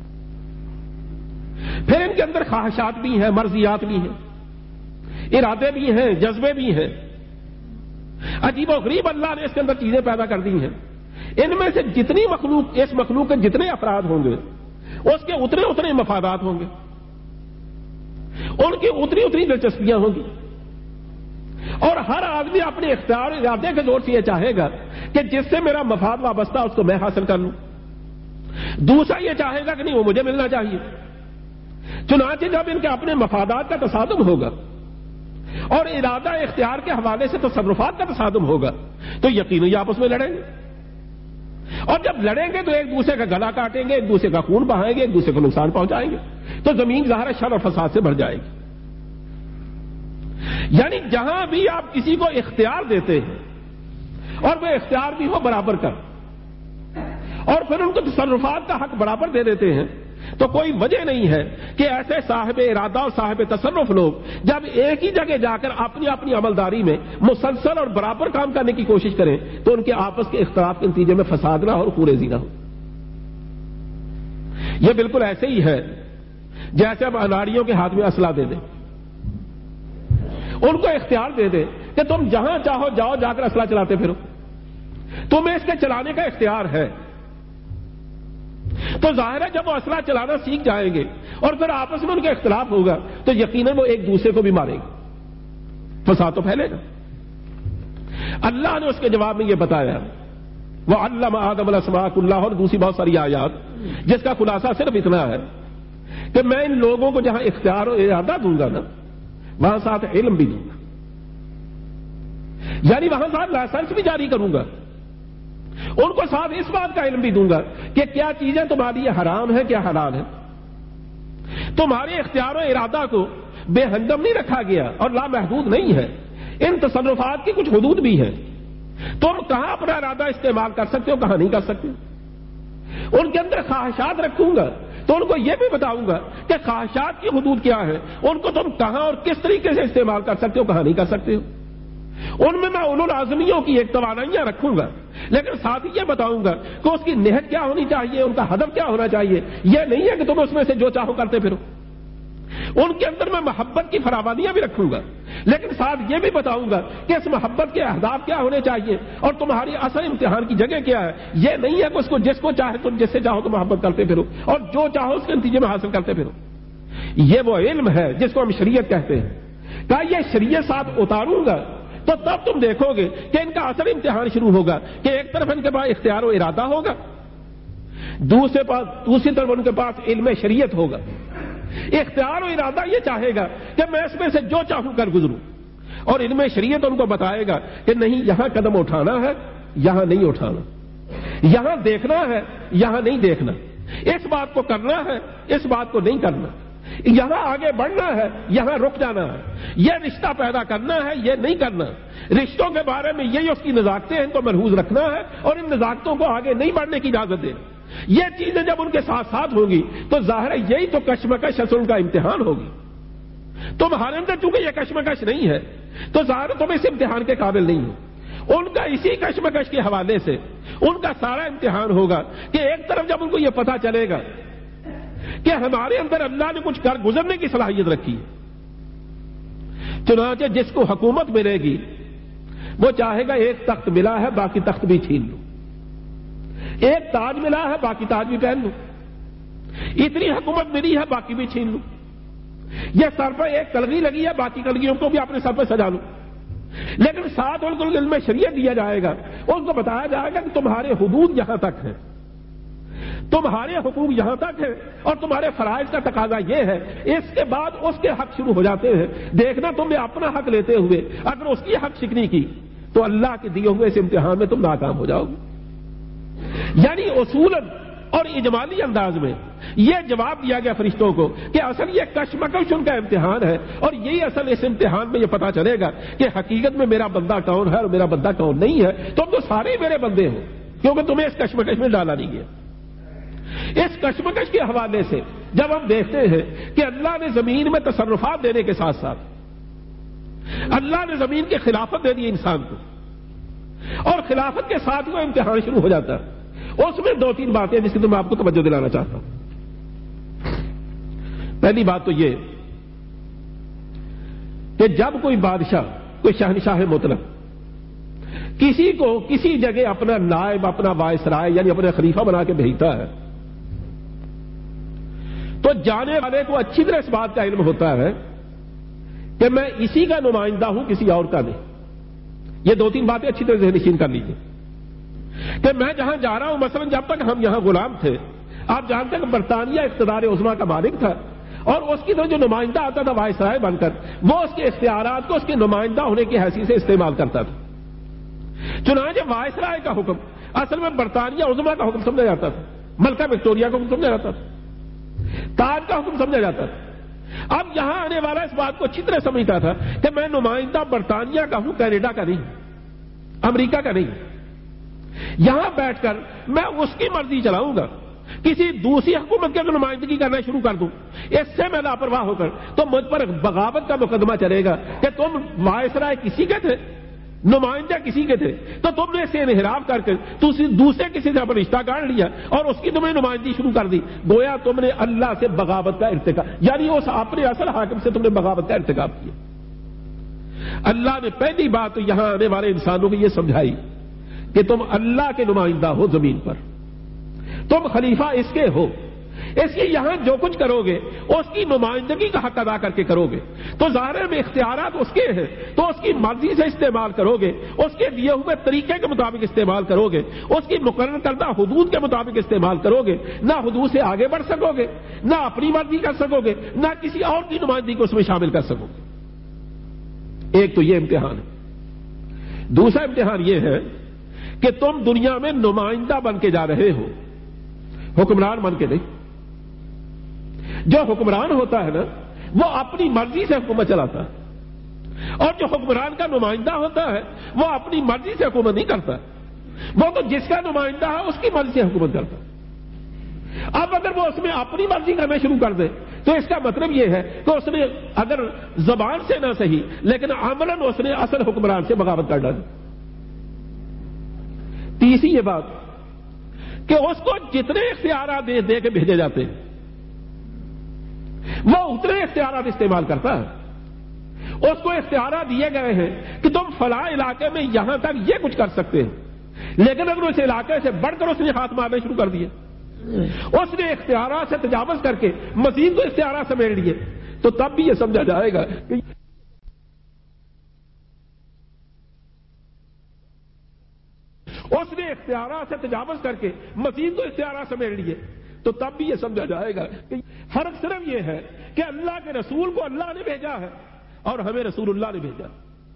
پھر ان کے اندر خواہشات بھی ہیں، مرضیات بھی ہیں، ارادے بھی ہیں، جذبے بھی ہیں، عجیب و غریب اللہ نے اس کے اندر چیزیں پیدا کر دی ہیں۔ ان میں سے جتنی مخلوق، اس مخلوق کے جتنے افراد ہوں گے اس کے اتنے مفادات ہوں گے، ان کی اتنی دلچسپیاں ہوں گی، اور ہر آدمی اپنے اختیار ارادے کے زور سے یہ چاہے گا کہ جس سے میرا مفاد وابستہ اس کو میں حاصل کر لوں، دوسرا یہ چاہے گا کہ نہیں وہ مجھے ملنا چاہیے۔ چنانچہ جب ان کے اپنے مفادات کا تصادم ہوگا اور ارادہ اختیار کے حوالے سے تصرفات کا تصادم ہوگا تو یقیناً آپس میں لڑیں گے، اور جب لڑیں گے تو ایک دوسرے کا گلا کاٹیں گے، ایک دوسرے کا خون بہائیں گے، ایک دوسرے کو نقصان پہنچائیں گے، تو زمین ظاہر شر اور فساد سے بھر جائے گی۔ یعنی جہاں بھی آپ کسی کو اختیار دیتے ہیں اور وہ اختیار بھی ہو برابر کا، اور پھر ان کو تصرفات کا حق برابر دے دیتے ہیں، تو کوئی وجہ نہیں ہے کہ ایسے صاحب ارادہ اور صاحب تصرف لوگ جب ایک ہی جگہ جا کر اپنی عملداری میں مسلسل اور برابر کام کرنے کی کوشش کریں تو ان کے آپس کے اختلاف کے نتیجے میں فساد نہ ہو اور خوریزی نہ ہو۔ یہ بالکل ایسے ہی ہے جیسے اب اناڑیوں کے ہاتھ میں اسلحہ دے دیں، ان کو اختیار دے دیں کہ تم جہاں چاہو جاؤ، جا کر اسلحہ چلاتے پھرو، تمہیں اس کے چلانے کا اختیار ہے، تو ظاہر ہے جب وہ اسلحہ چلانا سیکھ جائیں گے اور پھر آپس میں ان کا اختلاف ہوگا تو یقیناً وہ ایک دوسرے کو بھی ماریں گے، فساد تو پھیلے گا۔ اللہ نے اس کے جواب میں یہ بتایا، وَعَلَّمَ آدَمَ الْأَسْمَاءَ كُلَّهَا، اور دوسری بہت ساری آیات جس کا خلاصہ صرف اتنا ہے کہ میں ان لوگوں کو جہاں اختیار و ارادہ دوں گا نا وہاں ساتھ علم بھی دوں گا، یعنی وہاں ساتھ لائسنس بھی جاری کروں گا، ان کو ساتھ اس بات کا علم بھی دوں گا کہ کیا چیزیں تمہاری یہ حرام ہے، کیا حلال ہے۔ تمہارے اختیار و ارادہ کو بے حدم نہیں رکھا گیا اور لامحدود نہیں ہے، ان تصرفات کی کچھ حدود بھی ہیں، تم کہاں اپنا ارادہ استعمال کر سکتے ہو، کہاں نہیں کر سکتے. ان کے اندر خواہشات رکھوں گا تو ان کو یہ بھی بتاؤں گا کہ خواہشات کی حدود کیا ہے، ان کو تم کہاں اور کس طریقے سے استعمال کر سکتے ہو، کہاں نہیں کر سکتے ہو. ان میں اولو العزمیوں کی ایک توانائیاں رکھوں گا، لیکن ساتھ ہی یہ بتاؤں گا کہ اس کی نہج کیا ہونی چاہیے، ان کا ہدف کیا ہونا چاہیے. یہ نہیں ہے کہ تم اس میں سے جو چاہو کرتے پھرو. ان کے اندر میں محبت کی فراوانیاں بھی رکھوں گا، لیکن ساتھ یہ بھی بتاؤں گا کہ اس محبت کے اہداف کیا ہونے چاہیے اور تمہاری اصل امتحان کی جگہ کیا ہے. یہ نہیں ہے کہ اس کو جس کو چاہے تم جس سے چاہو تو محبت کرتے پھرو اور جو چاہو اس کے نتیجے میں حاصل کرتے پھرو. یہ وہ علم ہے جس کو ہم شریعت کہتے ہیں. کہ یہ شریعت ساتھ اتاروں گا تو تب تم دیکھو گے کہ ان کا اصل امتحان شروع ہوگا کہ ایک طرف ان کے پاس اختیار و ارادہ ہوگا، دوسری طرف ان کے پاس علم شریعت ہوگا. اختیار و ارادہ یہ چاہے گا کہ میں اس میں سے جو چاہوں کر گزروں، اور علم شریعت ان کو بتائے گا کہ نہیں، یہاں قدم اٹھانا ہے، یہاں نہیں اٹھانا، یہاں دیکھنا ہے، یہاں نہیں دیکھنا، اس بات کو کرنا ہے، اس بات کو نہیں کرنا، یہاں آگے بڑھنا ہے، یہاں رک جانا ہے، یہ رشتہ پیدا کرنا ہے، یہ نہیں کرنا. رشتوں کے بارے میں یہی اس کی نزاکتیں ہیں تو محفوظ رکھنا ہے اور ان نزاکتوں کو آگے نہیں بڑھنے کی اجازت دینا. یہ چیزیں جب ان کے ساتھ ساتھ ہوں گی تو ظاہر ہے یہی تو کشمکش اصل کا امتحان ہوگی. تمہارے اندر چونکہ یہ کشمکش نہیں ہے تو ظاہر تم اس امتحان کے قابل نہیں ہو. ان کا اسی کشمکش کے حوالے سے ان کا سارا امتحان ہوگا کہ ایک طرف جب ان کو یہ پتا چلے گا کہ ہمارے اندر اللہ نے کچھ کر گزرنے کی صلاحیت رکھی ہے، چنانچہ جس کو حکومت ملے گی وہ چاہے گا ایک تخت ملا ہے باقی تخت بھی چھین لوں، ایک تاج ملا ہے باقی تاج بھی پہن لوں، اتنی حکومت ملی ہے باقی بھی چھین لوں، یہ سر پر ایک کلگی لگی ہے باقی کلگیوں کو بھی اپنے سر پر سجا لوں. لیکن ساتھ ان کو علم شریعت دیا جائے گا، ان کو بتایا جائے گا کہ تمہارے حدود یہاں تک ہیں، تمہارے حقوق یہاں تک ہیں اور تمہارے فرائض کا تقاضا یہ ہے. اس کے بعد اس کے حق شروع ہو جاتے ہیں. دیکھنا تم نے اپنا حق لیتے ہوئے اگر اس کی حق شکنی کی تو اللہ کے دیے ہوئے اس امتحان میں تم ناکام ہو جاؤ گے. یعنی اصولاً اور اجمالی انداز میں یہ جواب دیا گیا فرشتوں کو کہ اصل یہ کشمکش ان کا امتحان ہے اور یہی اصل اس امتحان میں یہ پتا چلے گا کہ حقیقت میں میرا بندہ کون ہے اور میرا بندہ کون نہیں ہے. تم تو سارے میرے بندے ہو کیونکہ تمہیں اس کشمکش میں ڈالا نہیں گیا. اس کشمکش کے حوالے سے جب ہم دیکھتے ہیں کہ اللہ نے زمین میں تصرفات دینے کے ساتھ ساتھ اللہ نے زمین کی خلافت دے دی انسان کو، اور خلافت کے ساتھ وہ امتحان شروع ہو جاتا ہے. اس میں دو تین باتیں جس کی تو میں آپ کو توجہ دلانا چاہتا ہوں. پہلی بات تو یہ کہ جب کوئی بادشاہ، کوئی شہنشاہ مطلق کسی کو کسی جگہ اپنا نائب، اپنا وائسرائے یعنی اپنا خلیفہ بنا کے بھیجتا ہے تو جانے والے کو اچھی طرح اس بات کا علم ہوتا ہے کہ میں اسی کا نمائندہ ہوں، کسی اور کا نہیں. یہ دو تین باتیں اچھی طرح ذہن نشین کر لیجیے کہ میں جہاں جا رہا ہوں، مثلا جب تک ہم یہاں غلام تھے، آپ جانتے ہیں کہ برطانیہ اقتدار عظمیٰ کا مالک تھا اور اس کی طرف جو نمائندہ آتا تھا وائسرائے بن کر، وہ اس کے اختیارات کو اس کے نمائندہ ہونے کی حیثیت سے استعمال کرتا تھا. چنانچہ وائسرائے کا حکم اصل میں برطانیہ عظمیٰ کا حکم سمجھا جاتا تھا، ملکہ وکٹوریہ کا حکم سمجھا جاتا تھا، تاج کا حکم سمجھا جاتا تھا. اب یہاں آنے والا اس بات کو اچھی طرح سمجھتا تھا کہ میں نمائندہ برطانیہ کا ہوں، کینیڈا کا نہیں، امریکہ کا نہیں. یہاں بیٹھ کر میں اس کی مرضی چلاؤں گا. کسی دوسری حکومت کی نمائندگی کرنا شروع کر دوں، اس سے میں لاپرواہ ہو کر تو مجھ پر بغاوت کا مقدمہ چلے گا کہ تم وائسرائے کسی کے تھے، نمائندہ کسی کے تھے، تو تم نے اسے انحراف کر کے دوسرے کسی سے اپنا رشتہ کاٹ لیا اور اس کی تمہیں نمائندگی شروع کر دی. گویا تم نے اللہ سے بغاوت کا ارتکاب، یعنی اس اپنے اصل حاکم سے تم نے بغاوت کا ارتکاب کیا. اللہ نے پہلی بات تو یہاں آنے والے انسانوں کو یہ سمجھائی کہ تم اللہ کے نمائندہ ہو زمین پر، تم خلیفہ اس کے ہو، اس لیے یہاں جو کچھ کرو گے اس کی نمائندگی کا حق ادا کر کے کرو گے. تو ظاہر میں اختیارات اس کے ہیں تو اس کی مرضی سے استعمال کرو گے، اس کے دیے ہوئے طریقے کے مطابق استعمال کرو گے، اس کی مقرر کردہ حدود کے مطابق استعمال کرو گے. نہ حدود سے آگے بڑھ سکو گے، نہ اپنی مرضی کر سکو گے، نہ کسی اور کی نمائندگی کو اس میں شامل کر سکو گے. ایک تو یہ امتحان ہے. دوسرا امتحان یہ ہے کہ تم دنیا میں نمائندہ بن کے جا رہے ہو، حکمران بن کے نہیں. جو حکمران ہوتا ہے نا وہ اپنی مرضی سے حکومت چلاتا ہے اور جو حکمران کا نمائندہ ہوتا ہے وہ اپنی مرضی سے حکومت نہیں کرتا، وہ تو جس کا نمائندہ ہے اس کی مرضی سے حکومت کرتا ہے۔ اب اگر وہ اس میں اپنی مرضی کرنا شروع کر دے تو اس کا مطلب یہ ہے کہ اس نے اگر زبان سے نہ صحیح لیکن عملاً اس نے اصل حکمران سے بغاوت کر ڈالی۔ تیسری یہ بات کہ اس کو جتنے اختیارات دے کے بھیجے جاتے ہیں وہ اتنے اختیارات استعمال کرتا ہے۔ اس کو اختیارات دیے گئے ہیں کہ تم فلاں علاقے میں یہاں تک یہ کچھ کر سکتے ہیں، لیکن اگر اس علاقے سے بڑھ کر اس نے ہاتھ مارنے شروع کر دیے، اس نے اختیارات سے تجاوز کر کے مزید کو اختیارات سمیٹ لیے، تو تب بھی یہ سمجھا جائے گا کہ اس نے اختیارات سے تجاوز کر کے مزید کو اختیارات سمیٹ لیے، تو تب بھی یہ سمجھا جائے گا کہ فرق صرف یہ ہے کہ اللہ کے رسول کو اللہ نے بھیجا ہے اور ہمیں رسول اللہ نے بھیجا۔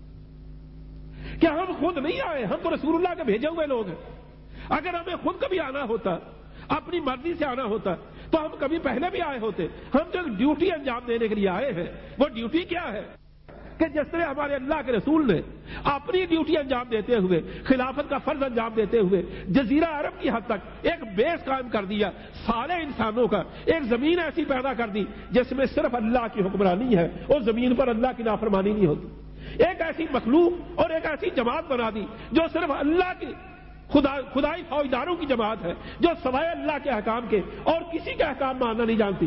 کہ ہم خود نہیں آئے، ہم تو رسول اللہ کے بھیجے ہوئے لوگ ہیں۔ اگر ہمیں خود کبھی آنا ہوتا، اپنی مرضی سے آنا ہوتا، تو ہم کبھی پہلے بھی آئے ہوتے۔ ہم جو ڈیوٹی انجام دینے کے لیے آئے ہیں وہ ڈیوٹی کیا ہے کہ جس طرح ہمارے اللہ کے رسول نے اپنی ڈیوٹی انجام دیتے ہوئے، خلافت کا فرض انجام دیتے ہوئے جزیرہ عرب کی حد تک ایک بیس قائم کر دیا، سارے انسانوں کا ایک زمین ایسی پیدا کر دی جس میں صرف اللہ کی حکمرانی ہے، اس زمین پر اللہ کی نافرمانی نہیں ہوتی۔ ایک ایسی مخلوق اور ایک ایسی جماعت بنا دی جو صرف اللہ کی خدائی فوجداروں کی جماعت ہے، جو سوائے اللہ کے احکام کے اور کسی کے احکام ماننا نہیں جانتی۔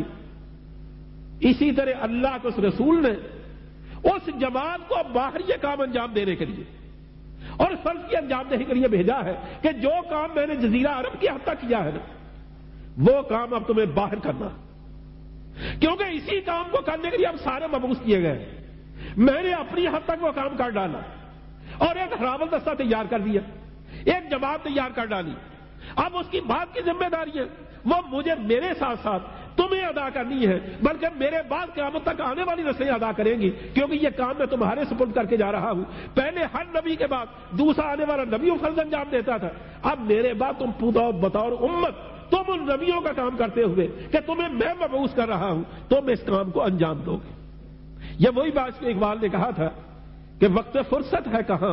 اسی طرح اللہ کے اس رسول نے اس جماعت کو باہر یہ کام انجام دینے کے لیے اور فرض کی انجام دہی کے لیے بھیجا ہے کہ جو کام میں نے جزیرہ عرب کی حد تک کیا ہے نا، وہ کام اب تمہیں باہر کرنا، کیونکہ اسی کام کو کرنے کے لیے اب سارے مبعوث کیے گئے۔ میں نے اپنی حد تک وہ کام کر ڈالا اور ایک حرامل دستہ تیار کر دیا، ایک جماعت تیار کر ڈالی۔ اب اس کی بات کی ذمہ داری ہے وہ مجھے میرے ساتھ ساتھ تمہیں ادا کرنی ہے، بلکہ میرے بعد قیامت تک آنے والی نسلیں ادا کریں گی، کیونکہ یہ کام میں تمہارے سپرد کر کے جا رہا ہوں۔ پہلے ہر نبی کے بعد دوسرا آنے والا نبی فرض انجام دیتا تھا، اب میرے بعد تم بطور امت تم ان نبیوں کا کام کرتے ہوئے کہ تمہیں میں مبعوث کر رہا ہوں، تم اس کام کو انجام دو گے۔ یہ وہی بات کہ اقبال نے کہا تھا کہ وقت فرصت ہے کہاں،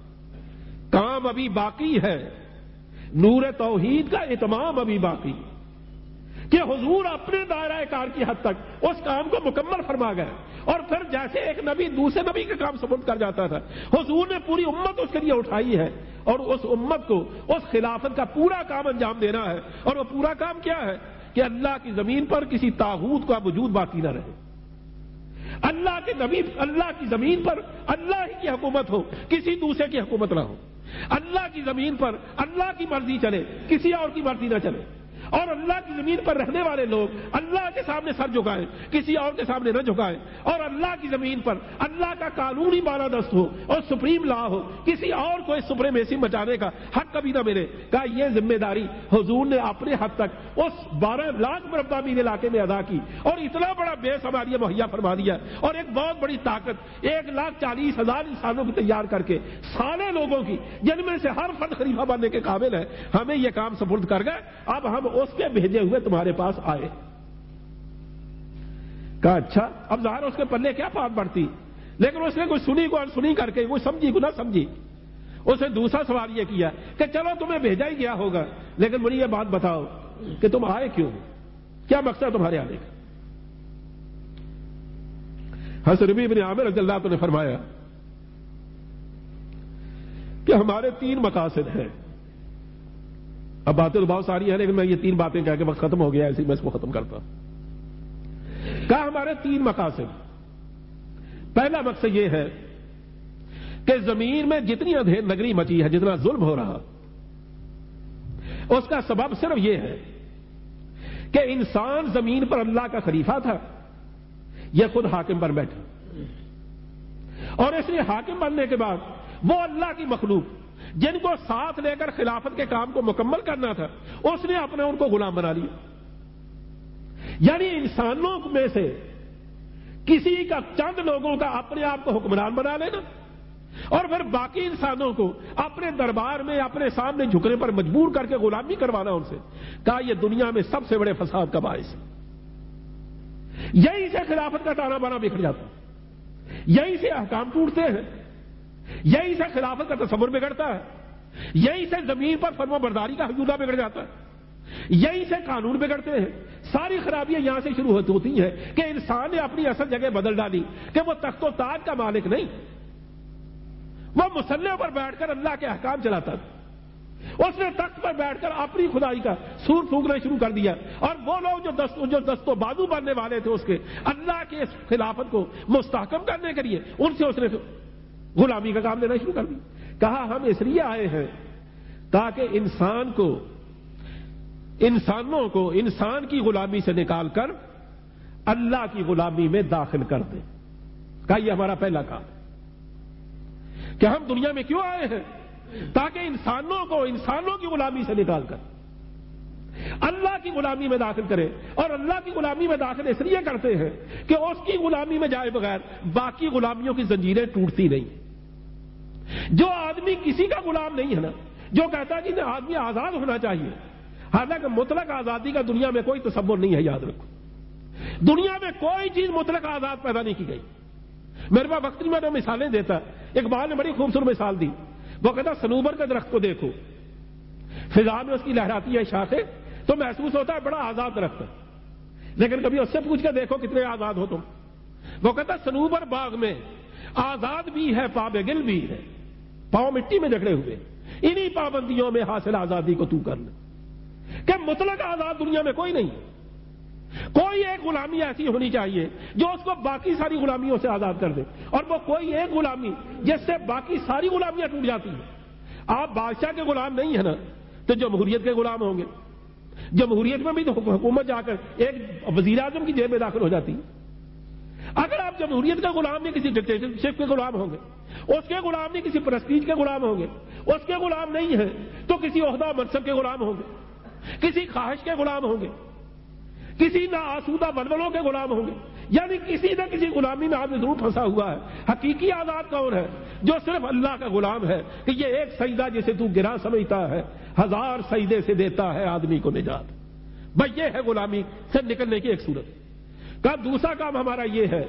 کام ابھی باقی ہے، نور توحید کا اتمام ابھی باقی، کہ حضور اپنے دائرہ کار کی حد تک اس کام کو مکمل فرما گئے، اور پھر جیسے ایک نبی دوسرے نبی کا کام سپرد کر جاتا تھا، حضور نے پوری امت اس کے لیے اٹھائی ہے، اور اس امت کو اس خلافت کا پورا کام انجام دینا ہے۔ اور وہ پورا کام کیا ہے کہ اللہ کی زمین پر کسی طاغوت کا وجود باقی نہ رہے، اللہ کے نبی، اللہ کی زمین پر اللہ ہی کی حکومت ہو، کسی دوسرے کی حکومت نہ ہو، اللہ کی زمین پر اللہ کی مرضی چلے، کسی اور کی مرضی نہ چلے، اور اللہ کی زمین پر رہنے والے لوگ اللہ کے سامنے سر جھکائیں، کسی اور کے سامنے نہ جھکائیں، اور اللہ کی زمین پر اللہ کا قانونی بالادست ہو اور سپریم لا ہو، کسی اور کو اس سپریمیسی مچانے کا حق کبھی نہ ملے۔ کہا یہ ذمہ داری حضور نے اپنے حد تک اس 12 لاکھ مربع میل علاقے میں ادا کی، اور اتنا بڑا بیس ہمارے مہیا فرما دیا، اور ایک بہت بڑی طاقت 1,40,000 انسانوں کو تیار کر کے سارے لوگوں کی، جن میں سے ہر فرد خلیفہ بننے کے قابل ہے، ہمیں یہ کام سپرد کر گئے، اب ہم اس کے بھیجے ہوئے تمہارے پاس آئے۔ کہا اچھا، اب ظاہر اس کے پلے کیا بات بڑھتی، لیکن اس نے کوئی سنی کو سنی کر کے، کوئی سمجھی کو نہ سمجھی، اس نے دوسرا سوال یہ کیا کہ چلو تمہیں بھیجا ہی گیا ہوگا، لیکن مجھے یہ بات بتاؤ کہ تم آئے کیوں، کیا مقصد تمہارے آنے کا۔ حضرت ربیع بن عامر رضی اللہ عنہ نے فرمایا کہ ہمارے 3 مقاصد ہیں۔ اب باتیں تو بہت ساری ہیں، لیکن میں یہ 3 باتیں کہہ کے وقت ختم ہو گیا، ایسے میں اس کو ختم کرتا ہوں۔ کہا ہمارے 3 مقاصد، پہلا مقصد یہ ہے کہ زمین میں جتنی اندھیر نگری مچی ہے، جتنا ظلم ہو رہا، اس کا سبب صرف یہ ہے کہ انسان زمین پر اللہ کا خلیفہ تھا، یہ خود حاکم پر بیٹھا، اور اس لیے حاکم بننے کے بعد وہ اللہ کی مخلوق جن کو ساتھ لے کر خلافت کے کام کو مکمل کرنا تھا، اس نے اپنے ان کو غلام بنا لیا۔ یعنی انسانوں میں سے کسی کا، چند لوگوں کا اپنے آپ کو حکمران بنا لینا، اور پھر باقی انسانوں کو اپنے دربار میں اپنے سامنے جھکنے پر مجبور کر کے غلامی کروانا ان سے۔ کہا یہ دنیا میں سب سے بڑے فساد کا باعث ہے، یہی سے خلافت کا تانا بانا بکھر جاتا۔ یہیں سے احکام ٹوٹتے ہیں، یہیں سے خلافت کا تصور بگڑتا ہے، یہیں سے زمین پر فرما برداری کا حجودہ بگڑ جاتا ہے، یہیں سے قانون بگڑتے ہیں۔ ساری خرابیاں یہاں سے شروع ہوتی ہیں کہ انسان نے اپنی اصل جگہ بدل ڈالی کہ وہ تخت و تاج کا مالک نہیں، وہ مسلح پر بیٹھ کر اللہ کے احکام چلاتا تھا۔ اس نے تخت پر بیٹھ کر اپنی خدائی کا سور پھونکنا شروع کر دیا، اور وہ لوگ جو دست و بازو بننے والے تھے اس کے اللہ کے اس خلافت کو مستحکم کرنے کے لیے، ان سے اس نے غلامی کا کام لینا شروع کر دیا۔ کہا ہم اس لیے آئے ہیں تاکہ انسانوں کو انسان کی غلامی سے نکال کر اللہ کی غلامی میں داخل کر دیں۔ کہا یہ ہمارا پہلا کام ہے کہ ہم دنیا میں کیوں آئے ہیں، تاکہ انسانوں کو انسانوں کی غلامی سے نکال کر اللہ کی غلامی میں داخل کرے۔ اور اللہ کی غلامی میں داخل اس لیے کرتے ہیں کہ اس کی غلامی میں جائے بغیر باقی غلامیوں کی زنجیریں ٹوٹتی نہیں۔ جو آدمی کسی کا غلام نہیں ہے نا، جو کہتا ہے کہ آدمی آزاد ہونا چاہیے، حالانکہ مطلق آزادی کا دنیا میں کوئی تصور نہیں ہے، یاد رکھو دنیا میں کوئی چیز مطلق آزاد پیدا نہیں کی گئی۔ میرے پاس وقت نہیں، میں مثالیں دیتا، اقبال نے بڑی خوبصورت مثال دی۔ وہ کہتا صنوبر کے درخت کو دیکھو، فضا میں اس کی لہراتی ہے شاخیں تو محسوس ہوتا ہے بڑا آزاد درخت ہے، لیکن کبھی اس سے پوچھ کے دیکھو کتنے آزاد ہو تم۔ وہ کہتا صنوبر باغ میں آزاد بھی ہے، پابگل بھی ہے، پاؤں مٹی میں جکڑے ہوئے، انہی پابندیوں میں حاصل آزادی کو تو کر لے۔ کہ مطلق آزاد دنیا میں کوئی نہیں، کوئی ایک غلامی ایسی ہونی چاہیے جو اس کو باقی ساری غلامیوں سے آزاد کر دے، اور وہ کوئی ایک غلامی جس سے باقی ساری غلامیاں ٹوٹ جاتی ہیں۔ آپ بادشاہ کے غلام نہیں ہیں نا تو جمہوریت کے غلام ہوں گے۔ جمہوریت میں بھی تو حکومت جا کر ایک وزیر اعظم کی جیب میں داخل ہو جاتی ہے۔ اگر آپ جمہوریت کا غلام نہیں، کسی ڈکٹیٹرشپ کے غلام ہوں گے، اس کے غلام نہیں، کسی پرسٹیج کے غلام ہوں گے، اس کے غلام نہیں ہیں تو کسی عہدہ منصب کے غلام ہوں گے، کسی خواہش کے غلام ہوں گے، کسی نہ آسودہ ولولوں کے غلام ہوں گے، یعنی کسی نہ کسی غلامی میں آدمی ضرور پھنسا ہوا ہے۔ حقیقی آزاد کون ہے؟ جو صرف اللہ کا غلام ہے کہ یہ ایک سجدہ جسے تو گراں سمجھتا ہے 1000 سجدے سے دیتا ہے آدمی کو نجات۔ بھائی یہ ہے غلامی سے نکلنے کی ایک صورت۔ کا دوسرا کام ہمارا یہ ہے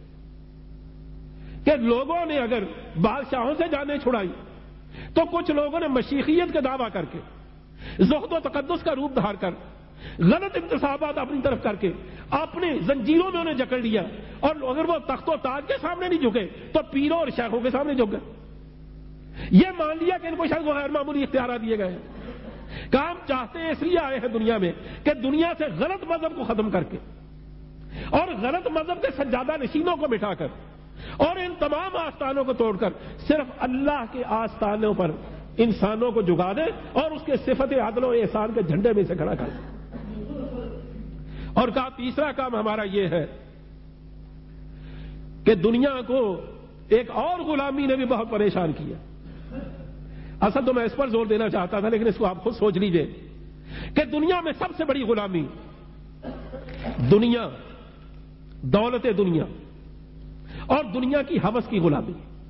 کہ لوگوں نے اگر بادشاہوں سے جانیں چھڑائی تو کچھ لوگوں نے مشیخیت کا دعویٰ کر کے، زہد و تقدس کا روپ دھار کر، غلط انتصابات اپنی طرف کر کے اپنی زنجیروں میں انہیں جکڑ لیا، اور اگر وہ تخت و تاج کے سامنے نہیں جھکے تو پیروں اور شیخوں کے سامنے جھک گئے۔ یہ مان لیا کہ ان کو شاید وہ غیر معمولی اختیارات دیے گئے ہیں۔ کام چاہتے ہیں اس لیے آئے ہیں دنیا میں کہ دنیا سے غلط مذہب کو ختم کر کے اور غلط مذہب کے سجادہ نشینوں کو مٹا کر اور ان تمام آستانوں کو توڑ کر صرف اللہ کے آستانوں پر انسانوں کو جگا دے اور اس کے صفت عدل و احسان کے جھنڈے میں سے کھڑا کر دے۔ اور کہا تیسرا کام ہمارا یہ ہے کہ دنیا کو ایک اور غلامی نے بھی بہت پریشان کیا۔ اصل تو میں اس پر زور دینا چاہتا تھا، لیکن اس کو آپ خود سوچ لیجئے کہ دنیا میں سب سے بڑی غلامی دنیا، دولت دنیا اور دنیا کی ہوس کی غلامی۔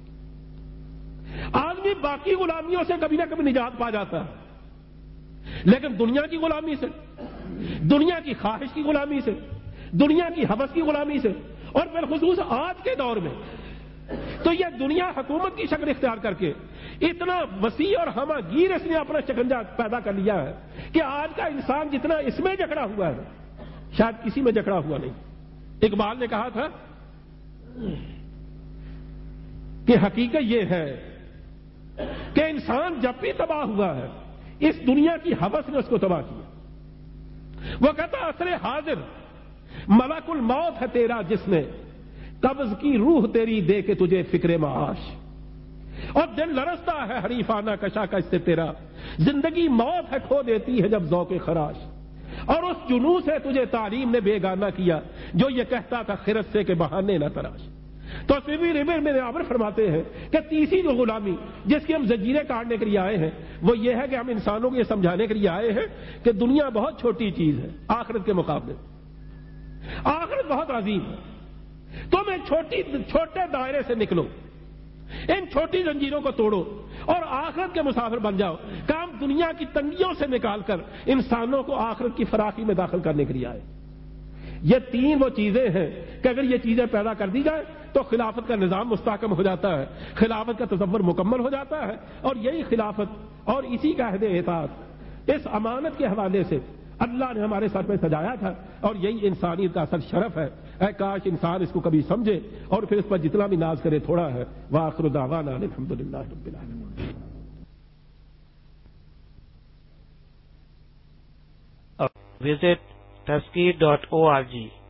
آدمی باقی غلامیوں سے کبھی نہ کبھی نجات پا جاتا ہے، لیکن دنیا کی غلامی سے، دنیا کی خواہش کی غلامی سے، دنیا کی ہوس کی غلامی سے، اور بالخصوص آج کے دور میں تو یہ دنیا حکومت کی شکل اختیار کر کے اتنا وسیع اور ہمہ گیر اس نے اپنا شکنجہ پیدا کر لیا ہے کہ آج کا انسان جتنا اس میں جکڑا ہوا ہے شاید کسی میں جکڑا ہوا نہیں۔ اقبال نے کہا تھا کہ حقیقت یہ ہے کہ انسان جب بھی تباہ ہوا ہے اس دنیا کی ہوس نے اس کو تباہ کیا۔ وہ کہتا عصر حاضر ملک الموت ہے تیرا جس نے قبض کی روح تیری دے کے تجھے فکر معاش، اور دل لرزتا ہے حریفانہ کشاکش سے تیرا، زندگی موت ہے کھو دیتی ہے جب ذوق خراش، اور اس جنوں سے تجھے تعلیم نے بیگانہ کیا جو یہ کہتا تھا خرد سے کہ بہانے نہ تراش۔ تو میرے عامر فرماتے ہیں کہ تیسری جو غلامی جس کی ہم زنجیریں کاٹنے کے لیے آئے ہیں وہ یہ ہے کہ ہم انسانوں کو یہ سمجھانے کے لیے آئے ہیں کہ دنیا بہت چھوٹی چیز ہے آخرت کے مقابلے، آخرت بہت عظیم ہے۔ تم ایک چھوٹے دائرے سے نکلو، ان چھوٹی زنجیروں کو توڑو اور آخرت کے مسافر بن جاؤ۔ کام دنیا کی تنگیوں سے نکال کر انسانوں کو آخرت کی فراخی میں داخل کرنے کے لیے آئے۔ یہ تین وہ چیزیں ہیں کہ اگر یہ چیزیں پیدا کر دی جائیں تو خلافت کا نظام مستحکم ہو جاتا ہے، خلافت کا تصور مکمل ہو جاتا ہے، اور یہی خلافت اور اسی کا عہد اطاعت اس امانت کے حوالے سے اللہ نے ہمارے سر پہ سجایا تھا، اور یہی انسانیت کا اصل شرف ہے۔ اے کاش انسان اس کو کبھی سمجھے اور پھر اس پر جتنا بھی ناز کرے تھوڑا ہے۔ وآخر دعوانا الحمدللہ رب العالمین۔ Visit Tazkir.org